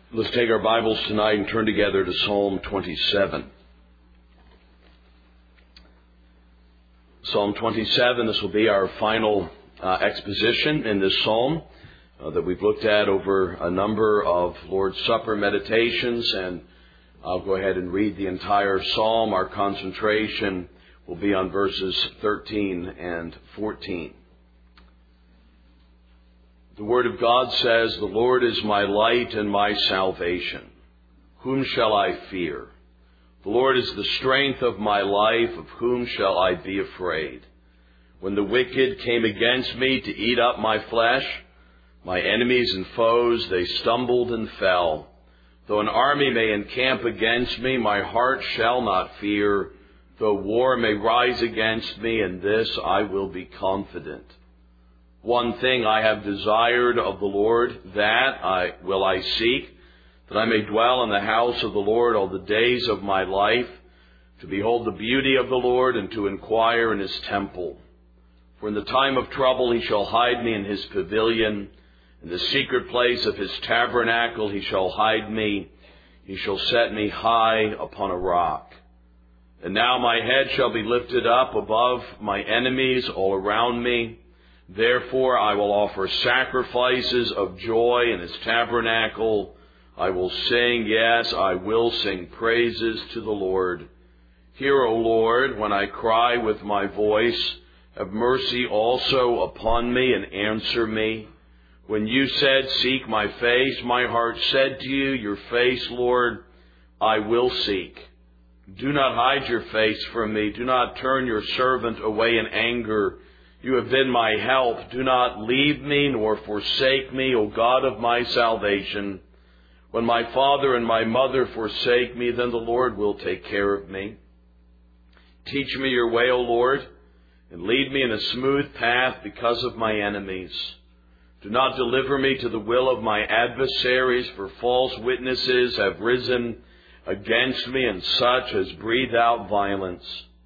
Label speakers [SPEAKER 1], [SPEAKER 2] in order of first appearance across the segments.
[SPEAKER 1] Let's take our Bibles tonight and turn together to Psalm 27. Psalm 27, this will be our final exposition in this psalm that we've looked at over a number of Lord's Supper meditations, and I'll go ahead and read the entire psalm. Our concentration will be on verses 13 and 14. The Word of God says, "The Lord is my light and my salvation. Whom shall I fear? The Lord is the strength of my life. Of whom shall I be afraid? When the wicked came against me to eat up my flesh, my enemies and foes, they stumbled and fell. Though an army may encamp against me, my heart shall not fear. Though war may rise against me, in this I will be confident. One thing I have desired of the Lord, that will I seek, that I may dwell in the house of the Lord all the days of my life, to behold the beauty of the Lord and to inquire in his temple. For in the time of trouble he shall hide me in his pavilion. In the secret place of his tabernacle he shall hide me. He shall set me high upon a rock. And now my head shall be lifted up above my enemies all around me. Therefore I will offer sacrifices of joy in his tabernacle. I will sing, yes, I will sing praises to the Lord. Hear, O Lord, when I cry with my voice. Have mercy also upon me and answer me. When you said, seek my face, my heart said to you, your face, Lord, I will seek. Do not hide your face from me. Do not turn your servant away in anger. You have been my help. Do not leave me nor forsake me, O God of my salvation. When my father and my mother forsake me, then the Lord will take care of me. Teach me your way, O Lord, and lead me in a smooth path because of my enemies. Do not deliver me to the will of my adversaries, for false witnesses have risen against me, and such as breathe out violence.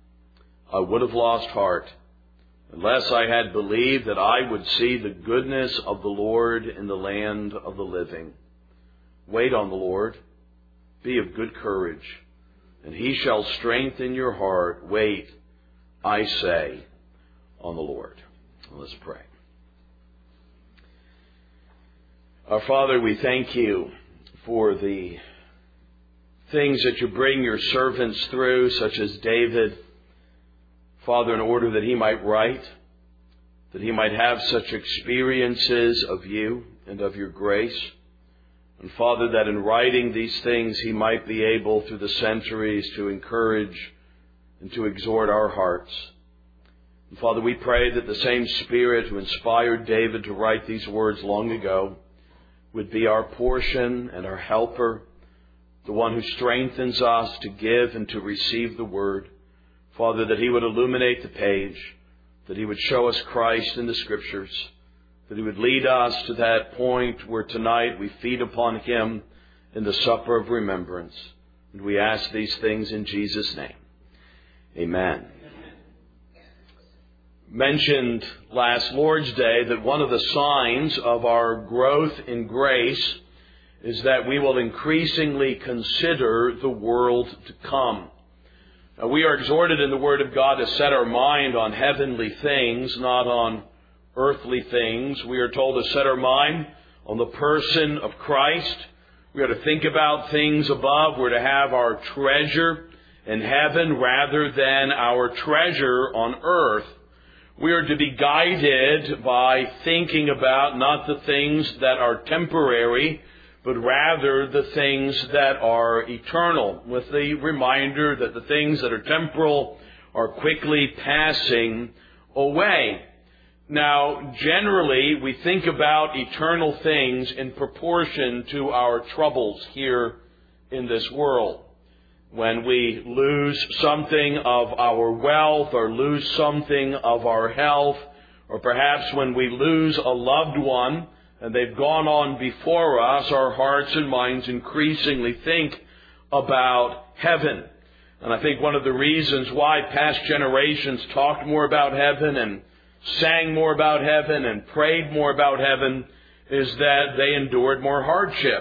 [SPEAKER 1] I would have lost heart unless I had believed that I would see the goodness of the Lord in the land of the living. Wait on the Lord. Be of good courage, and he shall strengthen your heart. Wait, I say, on the Lord." Let's pray. Our Father, we thank you for the things that you bring your servants through, such as David, Father, in order that he might write, that he might have such experiences of you and of your grace. And Father, that in writing these things he might be able through the centuries to encourage and to exhort our hearts. And Father, we pray that the same Spirit who inspired David to write these words long ago would be our portion and our helper, the one who strengthens us to give and to receive the word. Father, that he would illuminate the page, that he would show us Christ in the Scriptures, that he would lead us to that point where tonight we feed upon him in the supper of remembrance. And we ask these things in Jesus' name. Amen. Mentioned last Lord's Day that one of the signs of our growth in grace is that we will increasingly consider the world to come. Now, we are exhorted in the Word of God to set our mind on heavenly things, not on earthly things. We are told to set our mind on the person of Christ. We are to think about things above. We're to have our treasure in heaven rather than our treasure on earth. We are to be guided by thinking about not the things that are temporary, but rather the things that are eternal, with the reminder that the things that are temporal are quickly passing away. Now, generally, we think about eternal things in proportion to our troubles here in this world. When we lose something of our wealth or lose something of our health, or perhaps when we lose a loved one and they've gone on before us, our hearts and minds increasingly think about heaven. And I think one of the reasons why past generations talked more about heaven and sang more about heaven and prayed more about heaven is that they endured more hardship.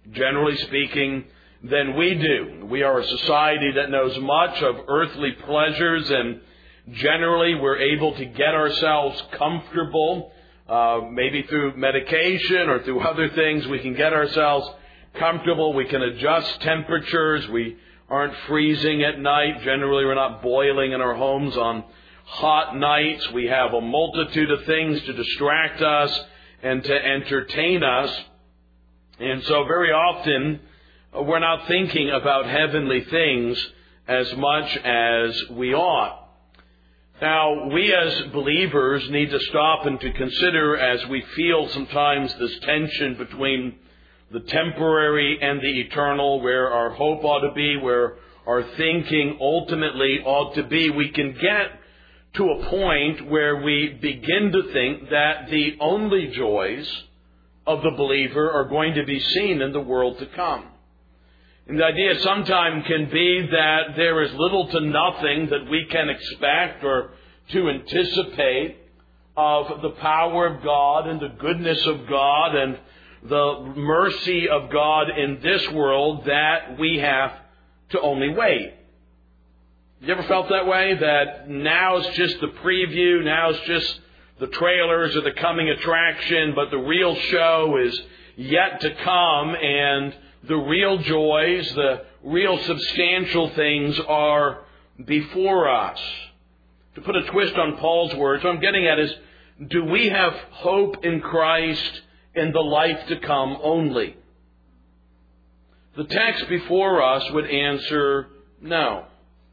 [SPEAKER 1] generally speaking, than we do. We are a society that knows much of earthly pleasures, and generally we're able to get ourselves comfortable, maybe through medication or through other things. We can get ourselves comfortable. We can adjust temperatures. We aren't freezing at night. Generally, we're not boiling in our homes on hot nights. We have a multitude of things to distract us and to entertain us. And so very often, we're not thinking about heavenly things as much as we ought. Now, we as believers need to stop and to consider, as we feel sometimes this tension between the temporary and the eternal, where our hope ought to be, where our thinking ultimately ought to be. We can get to a point where we begin to think that the only joys of the believer are going to be seen in the world to come. And the idea sometimes can be that there is little to nothing that we can expect or to anticipate of the power of God and the goodness of God and the mercy of God in this world, that we have to only wait. You ever felt that way? That now is just the preview, now is just the trailers of the coming attraction, but the real show is yet to come, and the real joys, the real substantial things are before us. To put a twist on Paul's words, what I'm getting at is, do we have hope in Christ in the life to come only? The text before us would answer no.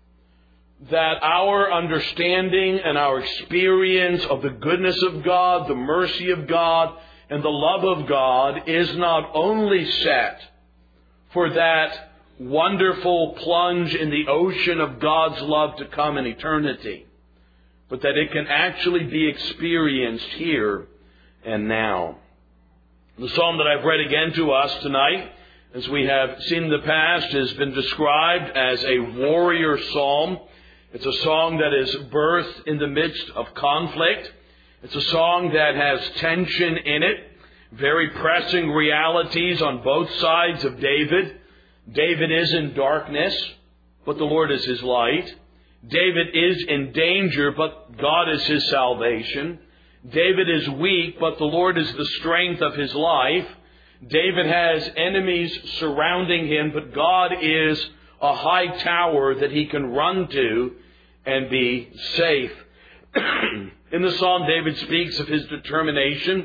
[SPEAKER 1] That our understanding and our experience of the goodness of God, the mercy of God, and the love of God is not only set for that wonderful plunge in the ocean of God's love to come in eternity, but that it can actually be experienced here and now. The psalm that I've read again to us tonight, as we have seen in the past, has been described as a warrior psalm. It's a song that is birthed in the midst of conflict. It's a song that has tension in it, very pressing realities on both sides of David. David is in darkness, but the Lord is his light. David is in danger, but God is his salvation. David is weak, but the Lord is the strength of his life. David has enemies surrounding him, but God is a high tower that he can run to and be safe. In the psalm, David speaks of his determination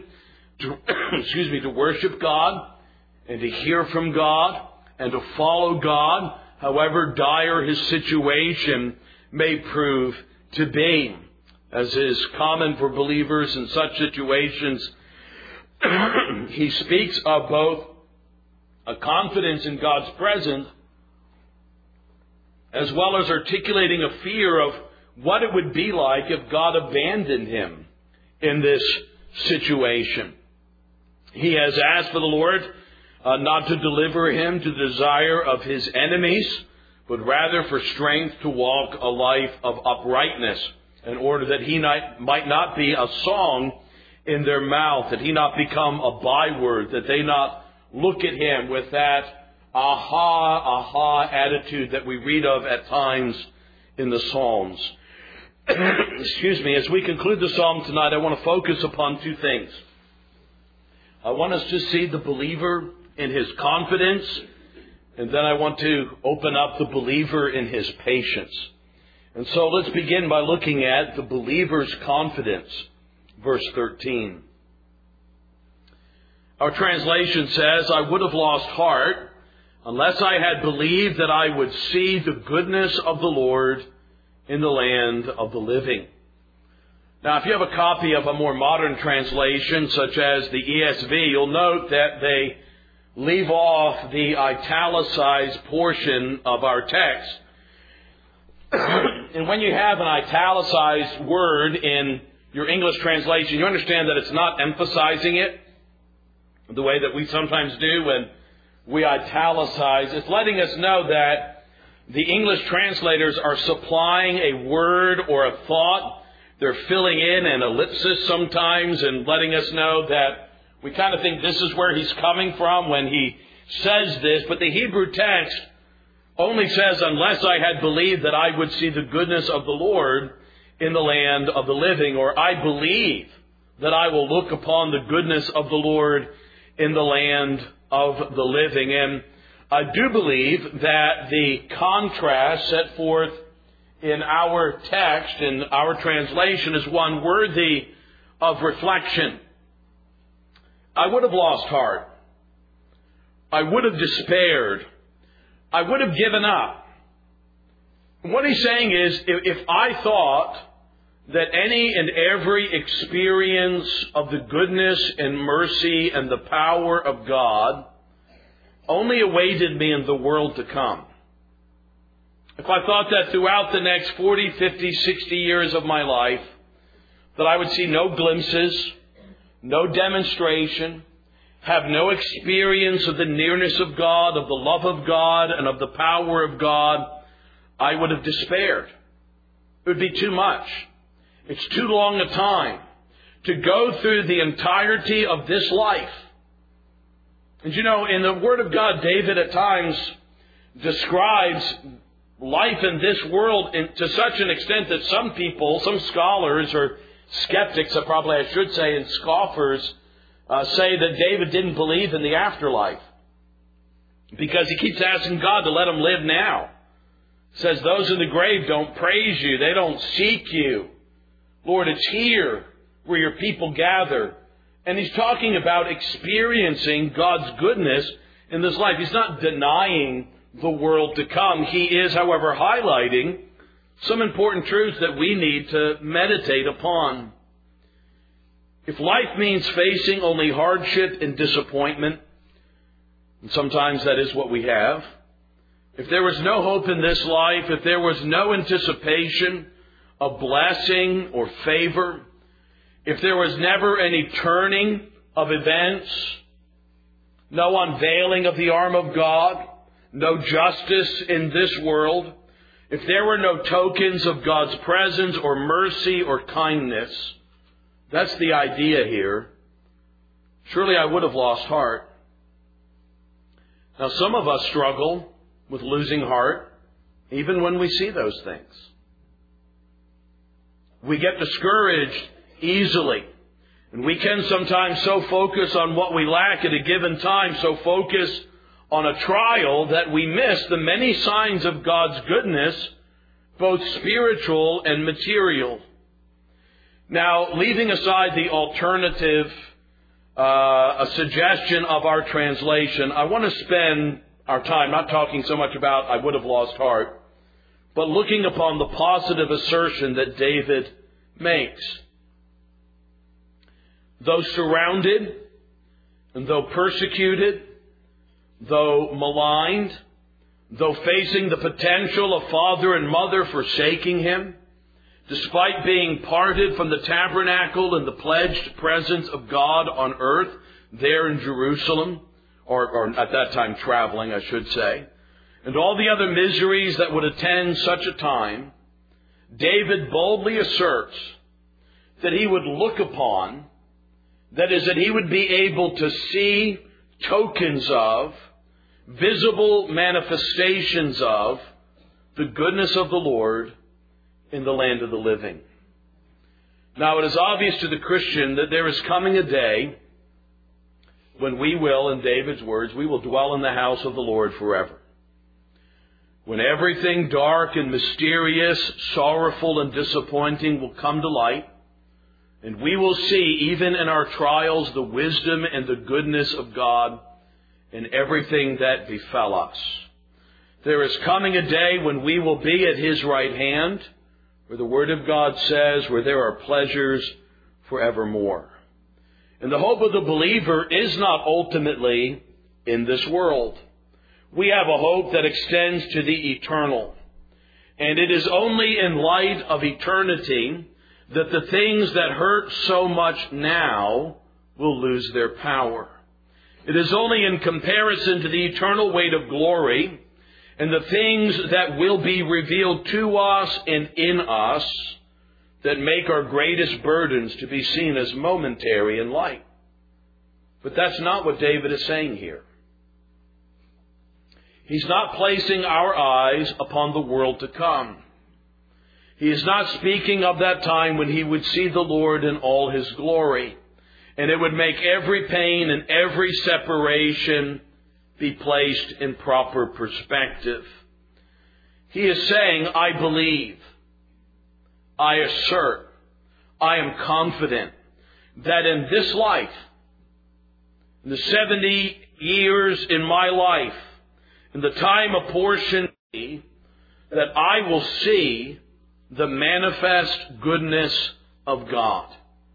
[SPEAKER 1] to worship God and to hear from God and to follow God, however dire his situation may prove to be. As is common for believers in such situations, he speaks of both a confidence in God's presence, as well as articulating a fear of what it would be like if God abandoned him in this situation. He has asked for the Lord not to deliver him to the desire of his enemies, but rather for strength to walk a life of uprightness, in order that he might not be a song in their mouth, that he not become a byword, that they not look at him with that aha attitude that we read of at times in the Psalms. Excuse me. As we conclude the Psalm tonight, I want to focus upon two things. I want us to see the believer in his confidence, and then I want to open up the believer in his patience. And so let's begin by looking at the believer's confidence. Verse 13. Our translation says, I would have lost heart unless I had believed that I would see the goodness of the Lord in the land of the living. Now, if you have a copy of a more modern translation, such as the ESV, you'll note that they leave off the italicized portion of our text. And when you have an italicized word in your English translation, you understand that it's not emphasizing it the way that we sometimes do when we italicize. It's letting us know that the English translators are supplying a word or a thought. They're filling in an ellipsis sometimes and letting us know that we kind of think this is where he's coming from when he says this, but the Hebrew text only says, unless I had believed that I would see the goodness of the Lord in the land of the living, or I believe that I will look upon the goodness of the Lord in the land of the living. And I do believe that the contrast set forth in our text, in our translation, is one worthy of reflection. I would have lost heart. I would have despaired. I would have given up. What he's saying is, if I thought that any and every experience of the goodness and mercy and the power of God only awaited me in the world to come, if I thought that throughout the next 40, 50, 60 years of my life, that I would see no glimpses, no demonstration, have no experience of the nearness of God, of the love of God, and of the power of God, I would have despaired. It would be too much. It's too long a time to go through the entirety of this life. And you know, in the Word of God, David at times describes life in this world to such an extent that some people, some scholars or skeptics, I should say, and scoffers, say that David didn't believe in the afterlife because he keeps asking God to let him live now. Says those in the grave don't praise you. They don't seek you. Lord, it's here where your people gather. And he's talking about experiencing God's goodness in this life. He's not denying the world to come. He is, however, highlighting some important truths that we need to meditate upon. If life means facing only hardship and disappointment, and sometimes that is what we have, if there was no hope in this life, if there was no anticipation of blessing or favor, if there was never any turning of events, no unveiling of the arm of God, no justice in this world, if there were no tokens of God's presence or mercy or kindness, that's the idea here, surely I would have lost heart. Now, some of us struggle with losing heart even when we see those things. We get discouraged easily. And we can sometimes so focus on what we lack at a given time, so focus on a trial, that we miss the many signs of God's goodness, both spiritual and material. Now, leaving aside the alternative, a suggestion of our translation, I want to spend our time not talking so much about I would have lost heart, but looking upon the positive assertion that David makes. Though surrounded, and though persecuted, though maligned, though facing the potential of father and mother forsaking him, despite being parted from the tabernacle and the pledged presence of God on earth there in Jerusalem, or at that time traveling, I should say, and all the other miseries that would attend such a time, David boldly asserts that he would look upon, that is, that he would be able to see tokens of, visible manifestations of, the goodness of the Lord in the land of the living. Now, it is obvious to the Christian that there is coming a day when we will, in David's words, we will dwell in the house of the Lord forever. When everything dark and mysterious, sorrowful and disappointing will come to light, and we will see, even in our trials, the wisdom and the goodness of God in everything that befell us. There is coming a day when we will be at His right hand, where the Word of God says, where there are pleasures forevermore. And the hope of the believer is not ultimately in this world. We have a hope that extends to the eternal. And it is only in light of eternity that the things that hurt so much now will lose their power. It is only in comparison to the eternal weight of glory and the things that will be revealed to us and in us that make our greatest burdens to be seen as momentary in light. But that's not what David is saying here. He's not placing our eyes upon the world to come. He is not speaking of that time when he would see the Lord in all his glory, and it would make every pain and every separation be placed in proper perspective. He is saying, I believe, I assert, I am confident that in this life, in the 70 years in my life, in the time apportioned to me, that I will see the manifest goodness of God.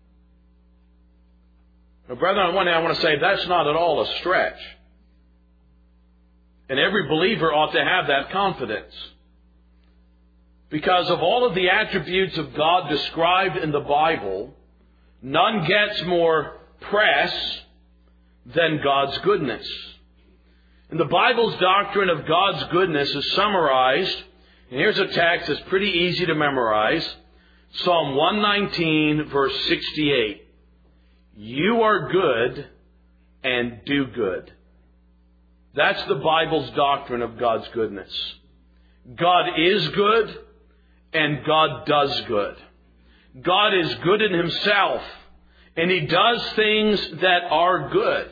[SPEAKER 1] Now, brethren, on one hand, I want to say that's not at all a stretch. And every believer ought to have that confidence. Because of all of the attributes of God described in the Bible, none gets more press than God's goodness. And the Bible's doctrine of God's goodness is summarized, and here's a text that's pretty easy to memorize, Psalm 119, verse 68. You are good and do good. That's the Bible's doctrine of God's goodness. God is good and God does good. God is good in himself and he does things that are good.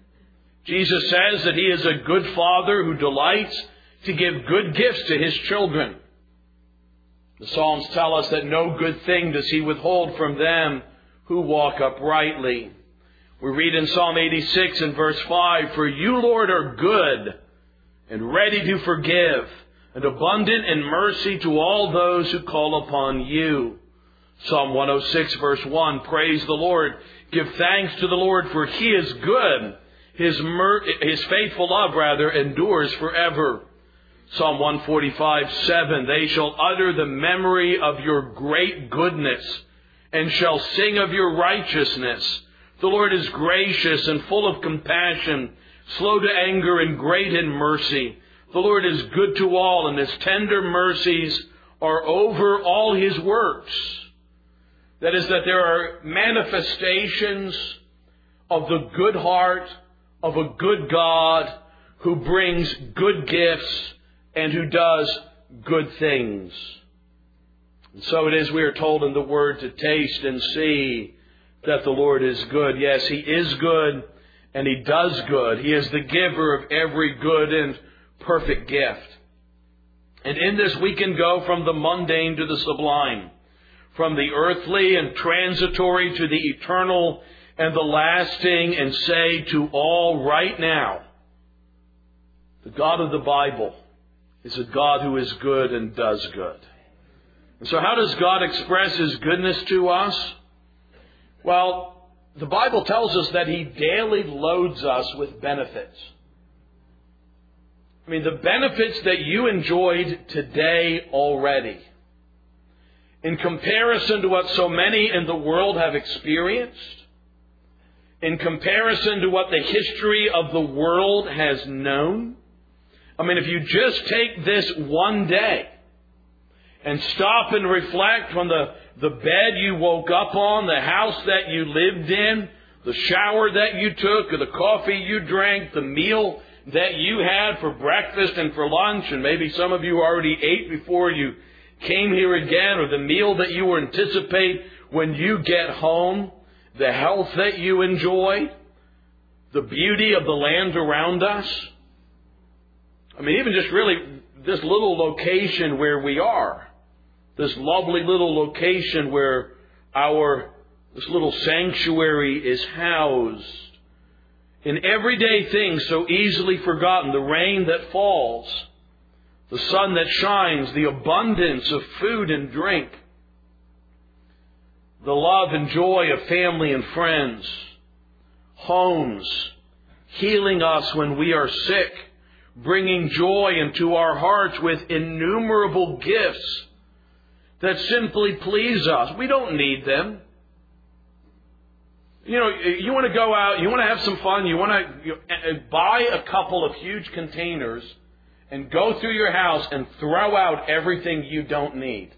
[SPEAKER 1] Jesus says that he is a good father who delights to give good gifts to his children. The Psalms tell us that no good thing does he withhold from them who walk uprightly. We read in Psalm 86 and verse 5, For you, Lord, are good and ready to forgive and abundant in mercy to all those who call upon you. Psalm 106 verse 1, Praise the Lord. Give thanks to the Lord, for he is good. His faithful love, endures forever. Psalm 145:7, They shall utter the memory of your great goodness and shall sing of your righteousness. The Lord is gracious and full of compassion, slow to anger and great in mercy. The Lord is good to all, and his tender mercies are over all his works. That is, that there are manifestations of the good heart of a good God who brings good gifts and who does good things. And so it is, we are told in the Word, to taste and see that the Lord is good. Yes, he is good and he does good. He is the giver of every good and perfect gift. And in this we can go from the mundane to the sublime, from the earthly and transitory to the eternal and the lasting, and say to all right now, the God of the Bible is a God who is good and does good. And so how does God express his goodness to us? Well, the Bible tells us that he daily loads us with benefits. I mean, the benefits that you enjoyed today already, in comparison to what so many in the world have experienced, in comparison to what the history of the world has known. I mean, if you just take this one day and stop and reflect on the bed you woke up on, the house that you lived in, the shower that you took, or the coffee you drank, the meal that you had for breakfast and for lunch, and maybe some of you already ate before you came here again, or the meal that you will anticipate when you get home, the health that you enjoy, the beauty of the land around us. I mean, even just really this little location where we are, this lovely little location where this little sanctuary is housed, in everyday things so easily forgotten, the rain that falls, the sun that shines, the abundance of food and drink, the love and joy of family and friends, homes, healing us when we are sick, bringing joy into our hearts with innumerable gifts that simply please us. We don't need them. You know, you want to go out, you want to have some fun, you want to buy a couple of huge containers and go through your house and throw out everything you don't need.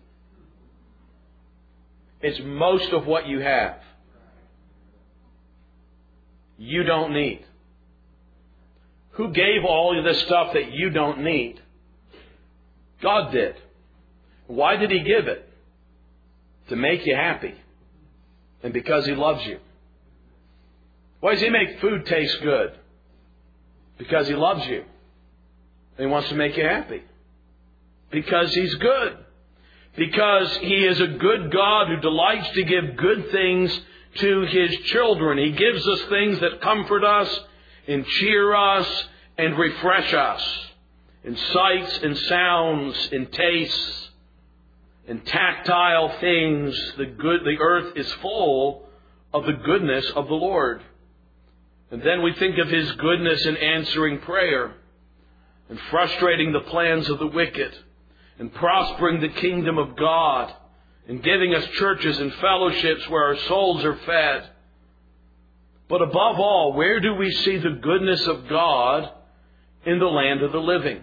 [SPEAKER 1] It's most of what you have. You don't need. Who gave all of this stuff that you don't need? God did. Why did He give it? To make you happy. And because He loves you. Why does He make food taste good? Because He loves you. And He wants to make you happy. Because He's good. Because He is a good God who delights to give good things to His children. He gives us things that comfort us and cheer us and refresh us. In sights and sounds, in tastes, in tactile things. The earth is full of the goodness of the Lord. And then we think of His goodness in answering prayer and frustrating the plans of the wicked and prospering the kingdom of God and giving us churches and fellowships where our souls are fed. But above all, where do we see the goodness of God in the land of the living?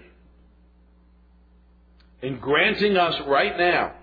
[SPEAKER 1] In granting us right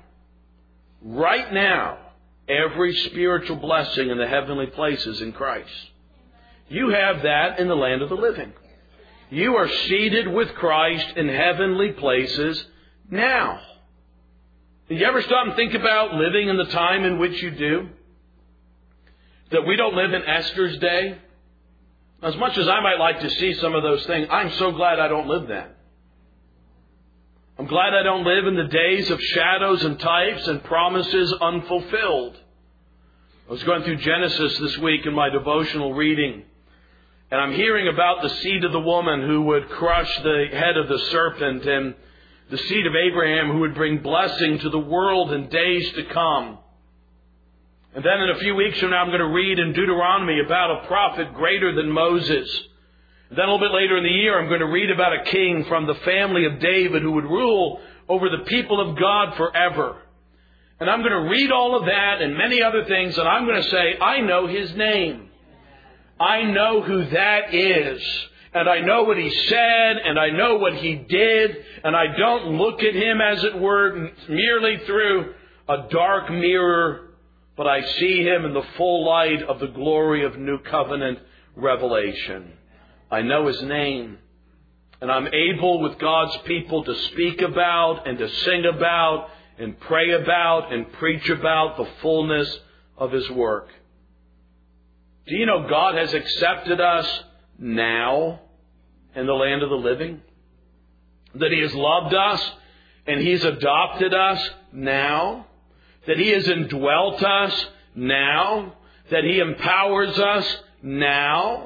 [SPEAKER 1] now, every spiritual blessing in the heavenly places in Christ. You have that in the land of the living. You are seated with Christ in heavenly places now. Did you ever stop and think about living in the time in which you do? That we don't live in Esther's day? As much as I might like to see some of those things, I'm so glad I don't live then. I'm glad I don't live in the days of shadows and types and promises unfulfilled. I was going through Genesis this week in my devotional reading, and I'm hearing about the seed of the woman who would crush the head of the serpent, and the seed of Abraham who would bring blessing to the world in days to come. And then in a few weeks from now, I'm going to read in Deuteronomy about a prophet greater than Moses. And then a little bit later in the year, I'm going to read about a king from the family of David who would rule over the people of God forever. And I'm going to read all of that and many other things, and I'm going to say, I know His name. I know who that is. And I know what He said, and I know what He did, and I don't look at Him, as it were, merely through a dark mirror, but I see Him in the full light of the glory of New Covenant revelation. I know His name, and I'm able with God's people to speak about and to sing about and pray about and preach about the fullness of His work. Do you know God has accepted us now in the land of the living? That He has loved us and He's adopted us now? That He has indwelt us now? That He empowers us now?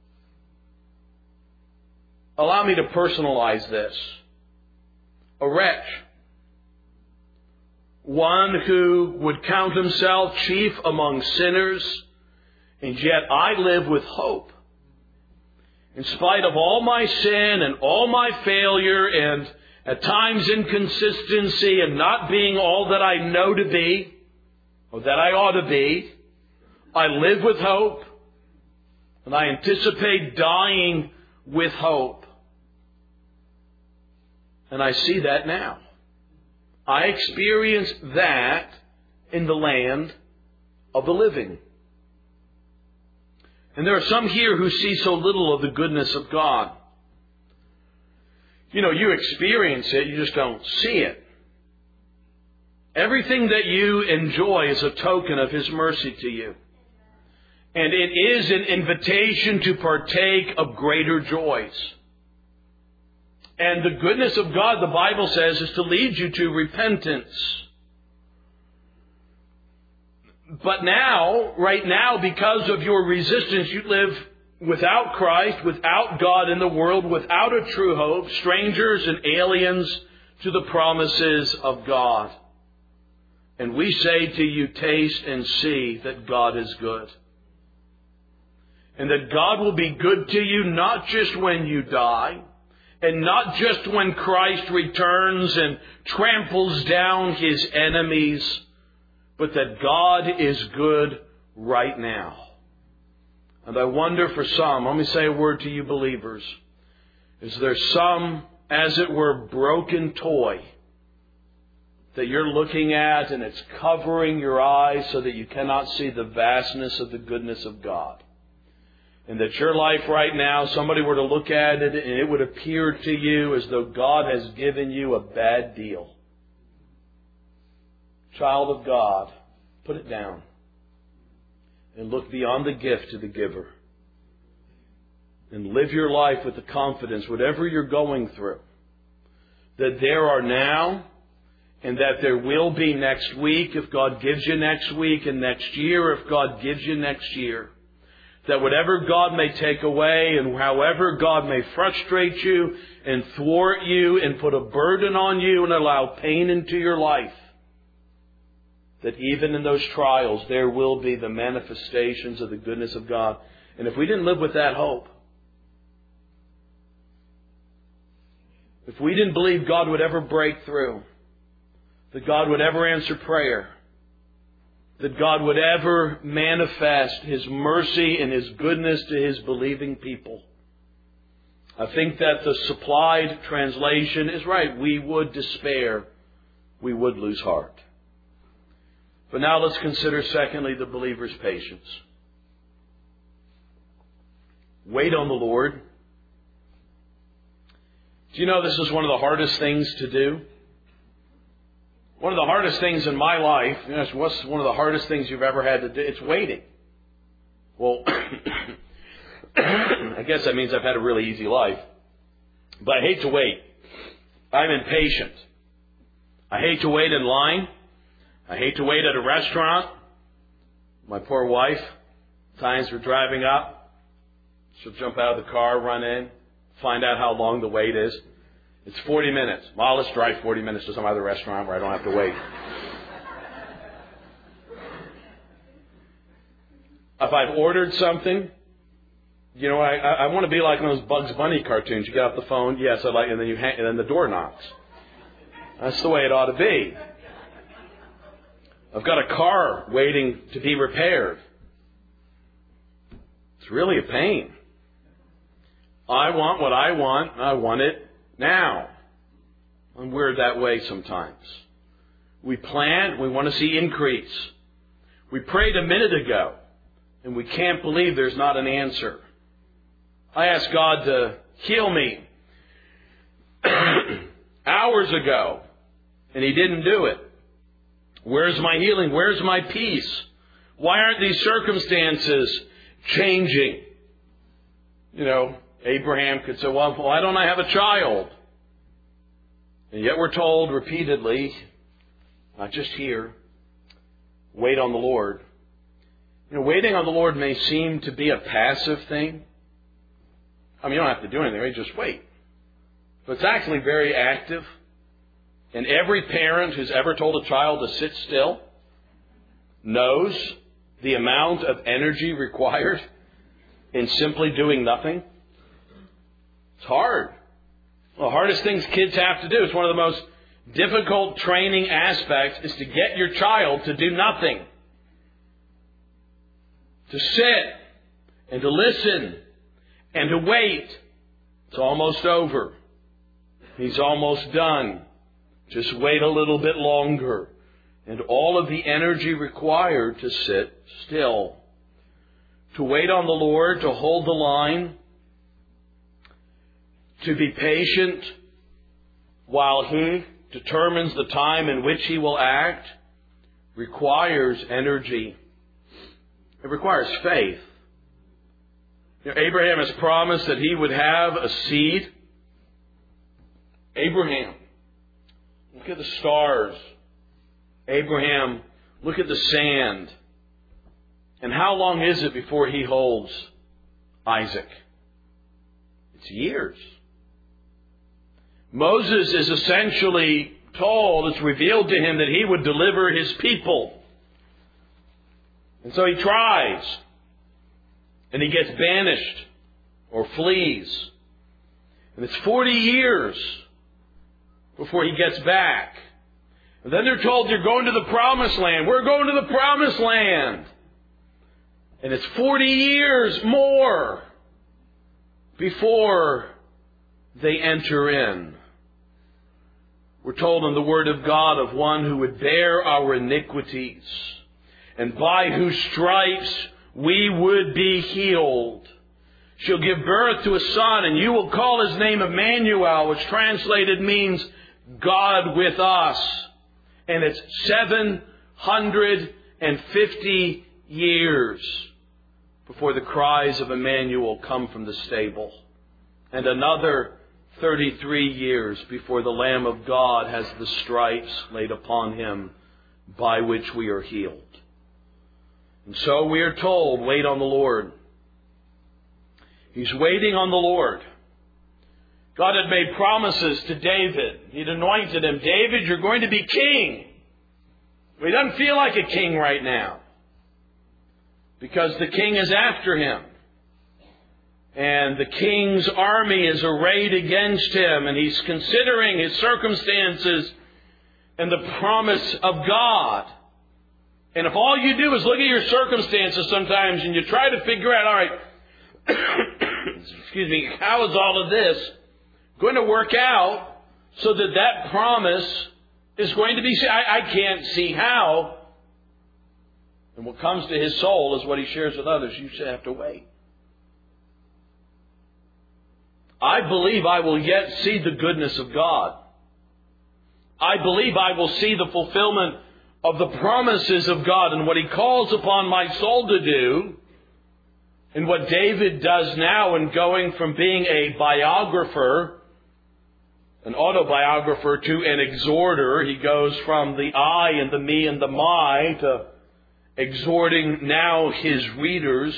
[SPEAKER 1] Allow me to personalize this. A wretch. One who would count himself chief among sinners, and yet I live with hope. In spite of all my sin and all my failure and at times inconsistency and not being all that I know to be or that I ought to be, I live with hope, and I anticipate dying with hope. And I see that now. I experience that in the land of the living. And there are some here who see so little of the goodness of God. You know, you experience it, you just don't see it. Everything that you enjoy is a token of His mercy to you. And it is an invitation to partake of greater joys. And the goodness of God, the Bible says, is to lead you to repentance. But now, right now, because of your resistance, you live without Christ, without God in the world, without a true hope, strangers and aliens to the promises of God. And we say to you, taste and see that God is good. And that God will be good to you not just when you die, and not just when Christ returns and tramples down His enemies, but that God is good right now. And I wonder for some, let me say a word to you believers, is there some, as it were, broken toy that you're looking at and it's covering your eyes so that you cannot see the vastness of the goodness of God? and that your life right now, somebody were to look at it and it would appear to you as though God has given you a bad deal. Child of God, put it down and look beyond the gift to the giver. And live your life with the confidence, whatever you're going through, that there are now and that there will be next week if God gives you next week, and next year if God gives you next year. That whatever God may take away and however God may frustrate you and thwart you and put a burden on you and allow pain into your life, that even in those trials there will be the manifestations of the goodness of God. And if we didn't live with that hope, if we didn't believe God would ever break through, that God would ever answer prayer, that God would ever manifest His mercy and His goodness to His believing people, I think that the supplied translation is right. We would despair. We would lose heart. But now let's consider, secondly, the believer's patience. Wait on the Lord. Do you know this is one of the hardest things to do? One of the hardest things in my life, what's one of the hardest things you've ever had to do? It's waiting. Well, I guess that means I've had a really easy life. But I hate to wait. I'm impatient. I hate to wait in line. I hate to wait at a restaurant. My poor wife, times we're driving up, she'll jump out of the car, run in, find out how long the wait is. It's 40 minutes. Well, let's drive 40 minutes to some other restaurant where I don't have to wait. If I've ordered something, you know, I want to be like one of those Bugs Bunny cartoons. You get off the phone, yes, I like, and then you hang, and then the door knocks. That's the way it ought to be. I've got a car waiting to be repaired. It's really a pain. I want what I want. I want it now. And we're that way sometimes. We plan. We want to see increase. We prayed a minute ago, and we can't believe there's not an answer. I asked God to heal me hours ago, and He didn't do it. Where's my healing? Where's my peace? Why aren't these circumstances changing? You know, Abraham could say, well, why don't I have a child? And yet we're told repeatedly, not just here, wait on the Lord. You know, waiting on the Lord may seem to be a passive thing. I mean, you don't have to do anything, right? Just wait. But it's actually very active. And every parent who's ever told a child to sit still knows the amount of energy required in simply doing nothing. It's hard. The hardest things kids have to do. It's one of the most difficult training aspects is to get your child to do nothing. To sit and to listen and to wait. It's almost over. He's almost done. Just wait a little bit longer. And all of the energy required to sit still. To wait on the Lord, to hold the line. To be patient while He determines the time in which He will act requires energy. It requires faith. You know, Abraham has promised that he would have a seed. Abraham, look at the stars. Abraham, look at the sand. And how long is it before he holds Isaac? It's years. Moses is essentially told, it's revealed to him that he would deliver his people. And so he tries. And he gets banished or flees. And it's 40 years before he gets back. And then they're told, you're going to the promised land. We're going to the promised land. And it's 40 years more before they enter in. We're told in the Word of God of one who would bear our iniquities, and by whose stripes we would be healed. She'll give birth to a son, and you will call his name Emmanuel, which translated means God with us. And it's 750 years before the cries of Emmanuel come from the stable. And another 33 years before the Lamb of God has the stripes laid upon him by which we are healed. And so we are told, wait on the Lord. He's waiting on the Lord. God had made promises to David. He'd anointed him. David, you're going to be king. But he doesn't feel like a king right now, because the king is after him. And the king's army is arrayed against him, and he's considering his circumstances and the promise of God. And if all you do is look at your circumstances sometimes and you try to figure out, all right, excuse me, how is all of this going to work out so that that promise is going to be, I can't see how. And what comes to his soul is what he shares with others. You just have to wait. I believe I will yet see the goodness of God. I believe I will see the fulfillment of the promises of God and what he calls upon my soul to do. And what David does now in going from being a biographer, an autobiographer, to an exhorter. He goes from the I and the me and the my to exhorting now his readers.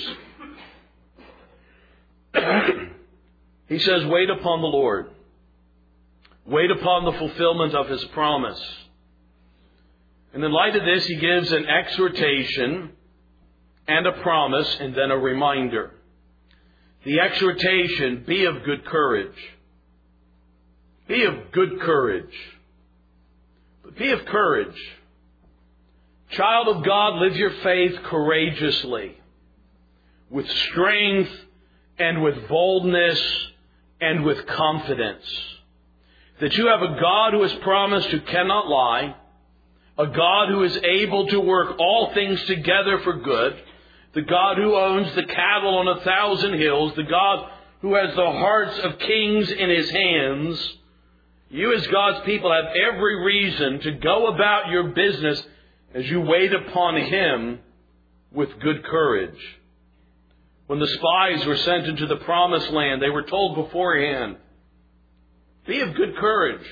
[SPEAKER 1] He says, wait upon the Lord. Wait upon the fulfillment of his promise. And in light of this, he gives an exhortation and a promise and then a reminder. The exhortation, be of good courage. Be of good courage. But be of courage. Child of God, live your faith courageously, with strength and with boldness and with confidence. That you have a God who has promised, who cannot lie, a God who is able to work all things together for good, the God who owns the cattle on 1,000 hills, the God who has the hearts of kings in his hands. You as God's people have every reason to go about your business as you wait upon him with good courage. When the spies were sent into the promised land, they were told beforehand, be of good courage.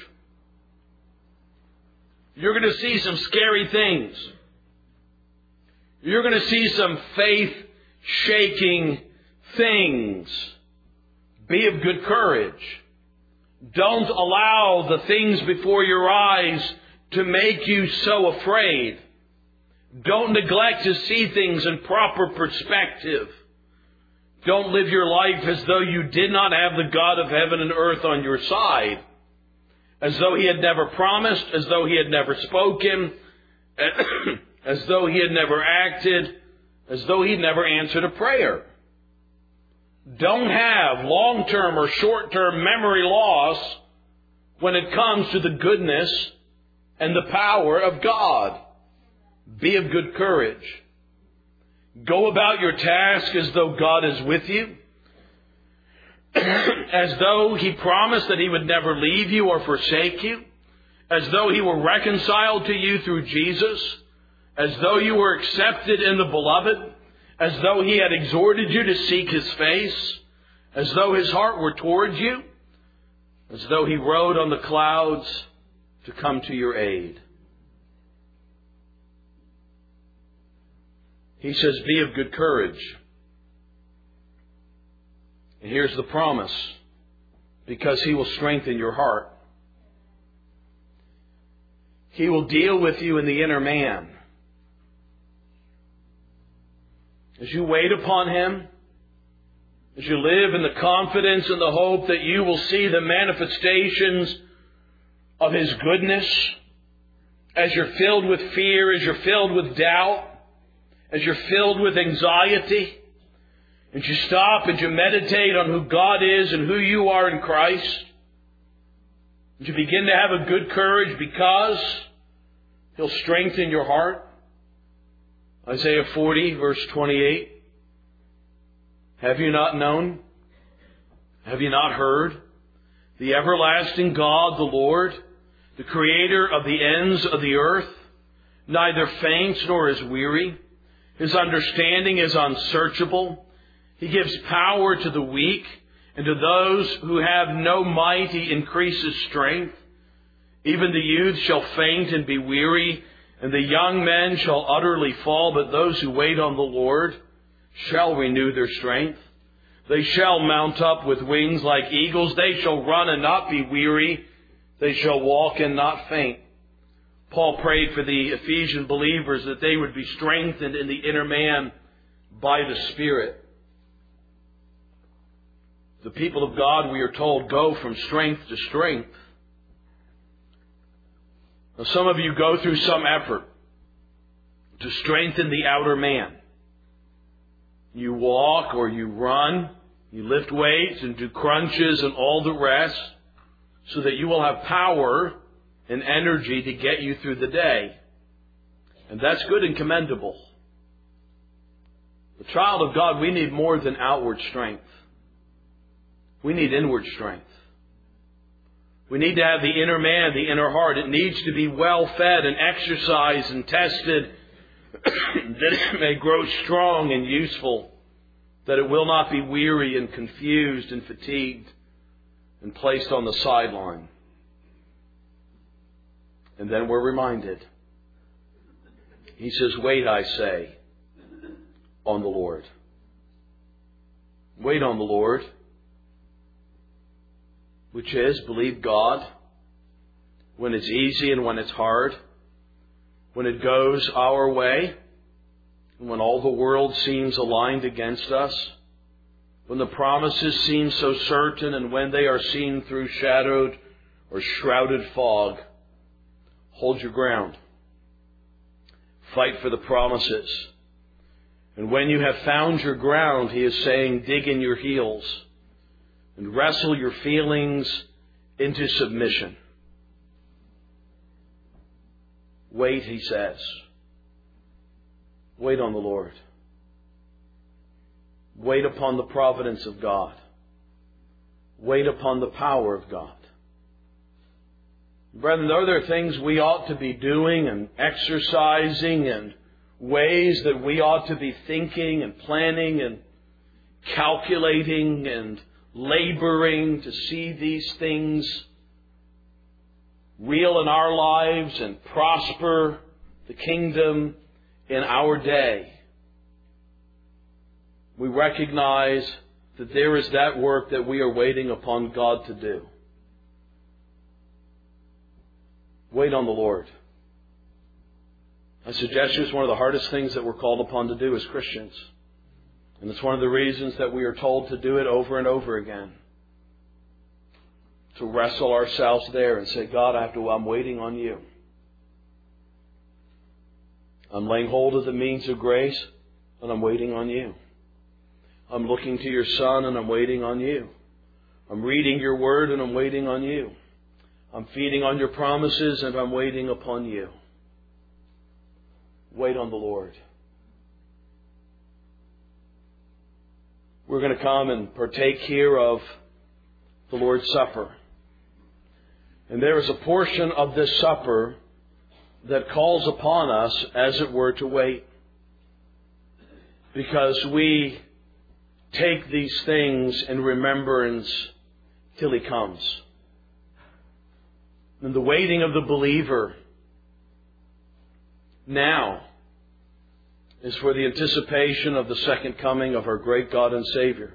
[SPEAKER 1] You're going to see some scary things. You're going to see some faith-shaking things. Be of good courage. Don't allow the things before your eyes to make you so afraid. Don't neglect to see things in proper perspective. Don't live your life as though you did not have the God of heaven and earth on your side. As though he had never promised, as though he had never spoken, as though he had never acted, as though he'd never answered a prayer. Don't have long-term or short-term memory loss when it comes to the goodness and the power of God. Be of good courage. Go about your task as though God is with you, as though he promised that he would never leave you or forsake you, as though he were reconciled to you through Jesus, as though you were accepted in the beloved, as though he had exhorted you to seek his face, as though his heart were towards you, as though he rode on the clouds to come to your aid. He says, be of good courage. And here's the promise, because he will strengthen your heart. He will deal with you in the inner man. As you wait upon him, as you live in the confidence and the hope that you will see the manifestations of his goodness, as you're filled with fear, as you're filled with doubt, as you're filled with anxiety, and you stop and you meditate on who God is and who you are in Christ, and you begin to have a good courage because he'll strengthen your heart. Isaiah 40, verse 28. Have you not known? Have you not heard? The everlasting God, the Lord, the Creator of the ends of the earth, neither faints nor is weary. His understanding is unsearchable. He gives power to the weak, and to those who have no might He increases strength. Even the youth shall faint and be weary, and the young men shall utterly fall, but those who wait on the Lord shall renew their strength. They shall mount up with wings like eagles. They shall run and not be weary. They shall walk and not faint. Paul prayed for the Ephesian believers that they would be strengthened in the inner man by the Spirit. The people of God, we are told, go from strength to strength. Now, some of you go through some effort to strengthen the outer man. You walk or you run, you lift weights and do crunches and all the rest so that you will have power and energy to get you through the day. And that's good and commendable. The child of God, we need more than outward strength. We need inward strength. We need to have the inner man, the inner heart. It needs to be well fed and exercised and tested that it may grow strong and useful, that it will not be weary and confused and fatigued and placed on the sideline. And then we're reminded. He says, wait, I say, on the Lord. Wait on the Lord. Which is, believe God when it's easy and when it's hard, when it goes our way, and when all the world seems aligned against us, when the promises seem so certain and when they are seen through shadowed or shrouded fog. Hold your ground. Fight for the promises. And when you have found your ground, He is saying, dig in your heels and wrestle your feelings into submission. Wait, He says. Wait on the Lord. Wait upon the providence of God. Wait upon the power of God. Brethren, though there are things we ought to be doing and exercising and ways that we ought to be thinking and planning and calculating and laboring to see these things real in our lives and prosper the kingdom in our day, we recognize that there is that work that we are waiting upon God to do. Wait on the Lord. I suggest it's one of the hardest things that we're called upon to do as Christians. And it's one of the reasons that we are told to do it over and over again. To wrestle ourselves there and say, God, I'm waiting on You. I'm laying hold of the means of grace, and I'm waiting on You. I'm looking to Your Son, and I'm waiting on You. I'm reading Your Word, and I'm waiting on You. I'm feeding on Your promises, and I'm waiting upon You. Wait on the Lord. We're going to come and partake here of the Lord's Supper. And there is a portion of this supper that calls upon us, as it were, to wait. Because we take these things in remembrance till He comes. And the waiting of the believer now is for the anticipation of the second coming of our great God and Savior.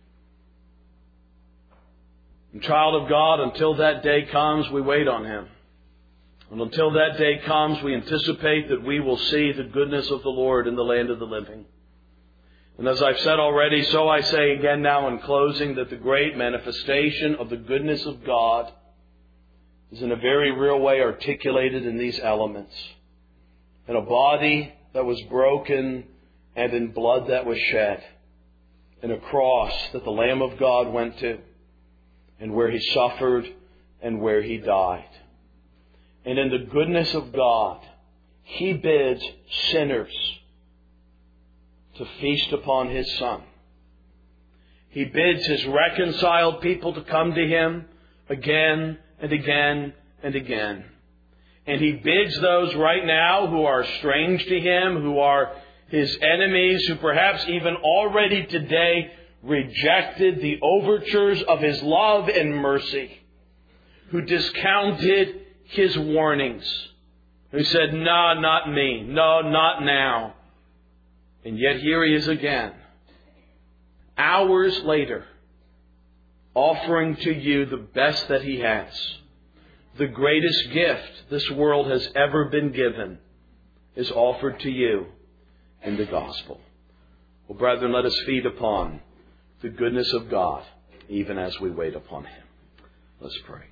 [SPEAKER 1] And child of God, until that day comes, we wait on Him. And until that day comes, we anticipate that we will see the goodness of the Lord in the land of the living. And as I've said already, so I say again now in closing, that the great manifestation of the goodness of God is in a very real way articulated in these elements. In a body that was broken and in blood that was shed. In a cross that the Lamb of God went to, and where He suffered and where He died. And in the goodness of God, He bids sinners to feast upon His Son. He bids His reconciled people to come to Him again and again and again. And He bids those right now who are strange to Him, who are His enemies, who perhaps even already today rejected the overtures of His love and mercy, who discounted His warnings, who said, "No, not me. No, not now." And yet here He is again, hours later, offering to you the best that He has. The greatest gift this world has ever been given is offered to you in the gospel. Well, brethren, let us feed upon the goodness of God, even as we wait upon Him. Let's pray.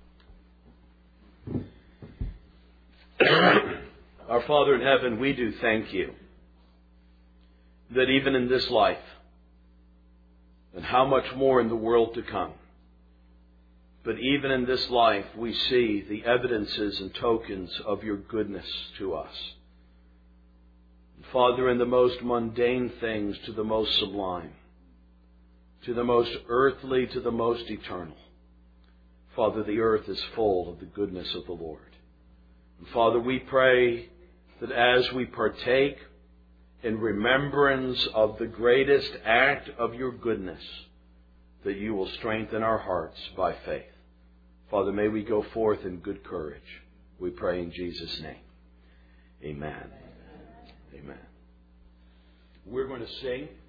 [SPEAKER 1] Our Father in heaven, we do thank You that even in this life, and how much more in the world to come, but even in this life we see the evidences and tokens of Your goodness to us. Father, in the most mundane things to the most sublime, to the most earthly, to the most eternal. Father, the earth is full of the goodness of the Lord. And Father, we pray that as we partake in remembrance of the greatest act of Your goodness, that You will strengthen our hearts by faith. Father, may we go forth in good courage. We pray in Jesus' name. Amen. Amen. We're going to sing.